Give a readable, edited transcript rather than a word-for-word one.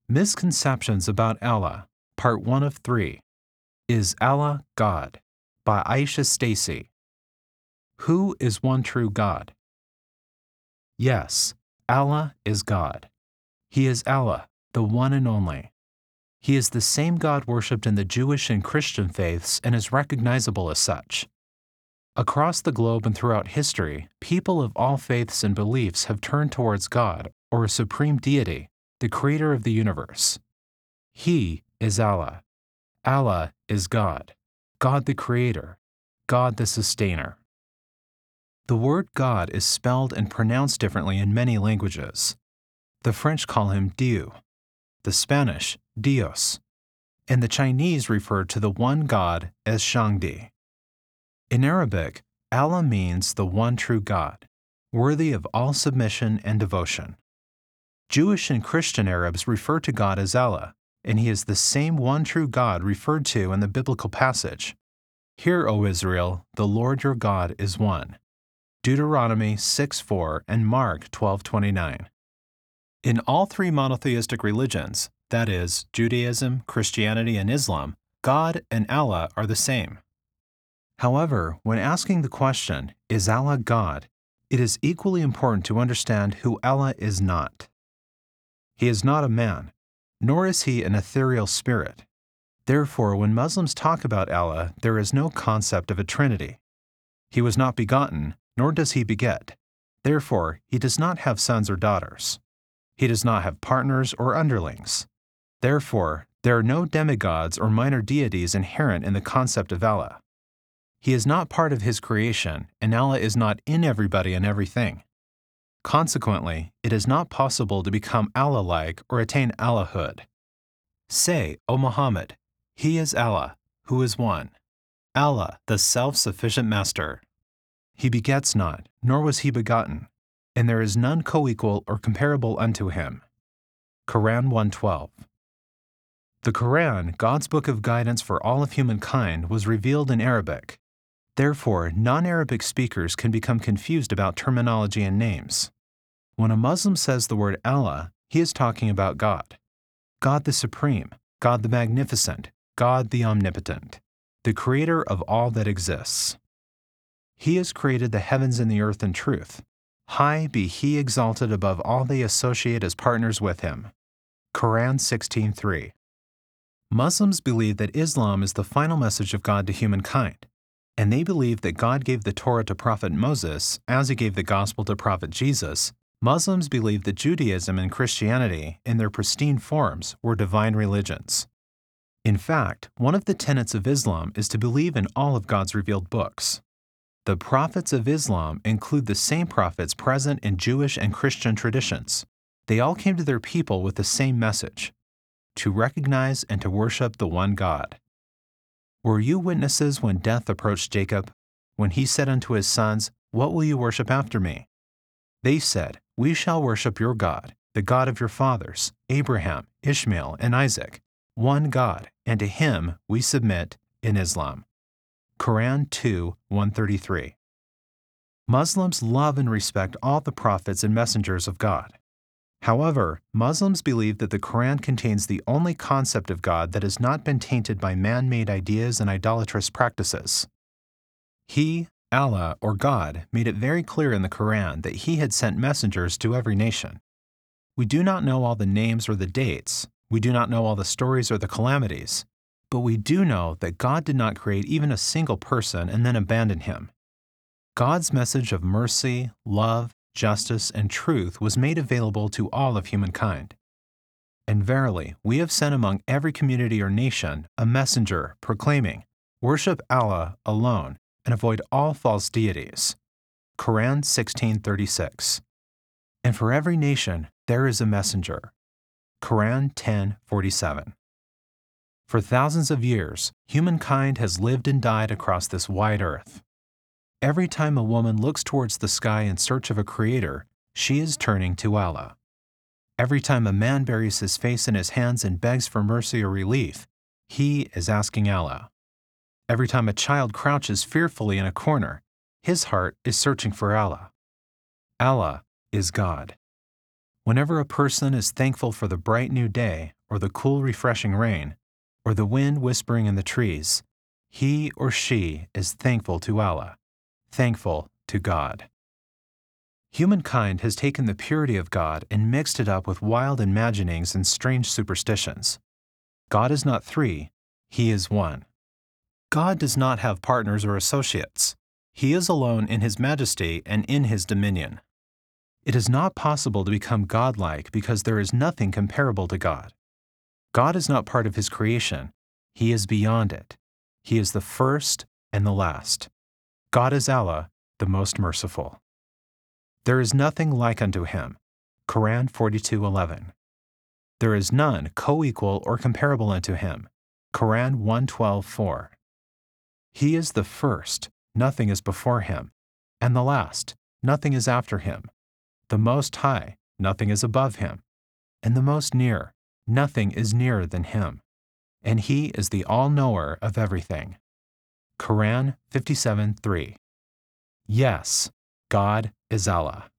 Misconceptions about Allah, Part 1 of 3. Is Allah God? By Aisha Stacy. Who is one true God? Yes, Allah is God. He is Allah, the one and only. He is the same God worshipped in the Jewish and Christian faiths and is recognizable as such. Across the globe and throughout history, people of all faiths and beliefs have turned towards God, or a supreme deity, the creator of the universe. He is Allah. Allah is God. God the creator. God the sustainer. The word God is spelled and pronounced differently in many languages. The French call him Dieu, the Spanish, Dios, and the Chinese refer to the one God as Shangdi. In Arabic, Allah means the one true God, worthy of all submission and devotion. Jewish and Christian Arabs refer to God as Allah, and He is the same one true God referred to in the biblical passage. Hear, O Israel, the Lord your God is one. Deuteronomy 6:4 and Mark 12:29. In all three monotheistic religions, that is, Judaism, Christianity, and Islam, God and Allah are the same. However, when asking the question, is Allah God, it is equally important to understand who Allah is not. He is not a man, nor is he an ethereal spirit. Therefore, when Muslims talk about Allah, there is no concept of a trinity. He was not begotten, nor does he beget. Therefore, he does not have sons or daughters. He does not have partners or underlings. Therefore, there are no demigods or minor deities inherent in the concept of Allah. He is not part of his creation, and Allah is not in everybody and everything. Consequently, it is not possible to become Allah-like or attain Allahhood. Say, O Muhammad, He is Allah, who is one. Allah, the self-sufficient Master. He begets not, nor was he begotten, and there is none co-equal or comparable unto him. Quran 1:12. The Quran, God's book of guidance for all of humankind, was revealed in Arabic. Therefore, non-Arabic speakers can become confused about terminology and names. When a Muslim says the word Allah, he is talking about God. God the Supreme, God the Magnificent, God the Omnipotent, the Creator of all that exists. He has created the heavens and the earth in truth. High be He exalted above all they associate as partners with Him. Quran 16:3. Muslims believe that Islam is the final message of God to humankind, and they believe that God gave the Torah to Prophet Moses as He gave the Gospel to Prophet Jesus. Muslims believe that Judaism and Christianity, in their pristine forms, were divine religions. In fact, one of the tenets of Islam is to believe in all of God's revealed books. The prophets of Islam include the same prophets present in Jewish and Christian traditions. They all came to their people with the same message: to recognize and to worship the one God. Were you witnesses when death approached Jacob, when he said unto his sons, What will you worship after me? They said, We shall worship your God, the God of your fathers, Abraham, Ishmael, and Isaac, one God, and to him we submit in Islam. Quran 2:133. Muslims love and respect all the prophets and messengers of God. However, Muslims believe that the Quran contains the only concept of God that has not been tainted by man-made ideas and idolatrous practices. He, Allah, or God, made it very clear in the Quran that He had sent messengers to every nation. We do not know all the names or the dates, we do not know all the stories or the calamities, but we do know that God did not create even a single person and then abandon him. God's message of mercy, love, justice, and truth was made available to all of humankind. And verily, we have sent among every community or nation a messenger proclaiming, Worship Allah alone and avoid all false deities. Quran 16:36. And for every nation there is a messenger. Quran 10:47. For thousands of years, humankind has lived and died across this wide earth. Every time a woman looks towards the sky in search of a creator, she is turning to Allah. Every time a man buries his face in his hands and begs for mercy or relief, he is asking Allah. Every time a child crouches fearfully in a corner, his heart is searching for Allah. Allah is God. Whenever a person is thankful for the bright new day or the cool, refreshing rain, or the wind whispering in the trees, he or she is thankful to Allah, thankful to God. Humankind has taken the purity of God and mixed it up with wild imaginings and strange superstitions. God is not three, He is one. God does not have partners or associates. He is alone in His majesty and in His dominion. It is not possible to become godlike because there is nothing comparable to God. God is not part of His creation. He is beyond it. He is the first and the last. God is Allah, the most merciful. There is nothing like unto Him. Quran 42:11. There is none co-equal or comparable unto Him. Quran 112:4. He is the first, nothing is before Him, and the last, nothing is after Him. The Most High, nothing is above Him, and the Most Near, nothing is nearer than Him, and He is the all-knower of everything. Quran 57:3. Yes, God is Allah.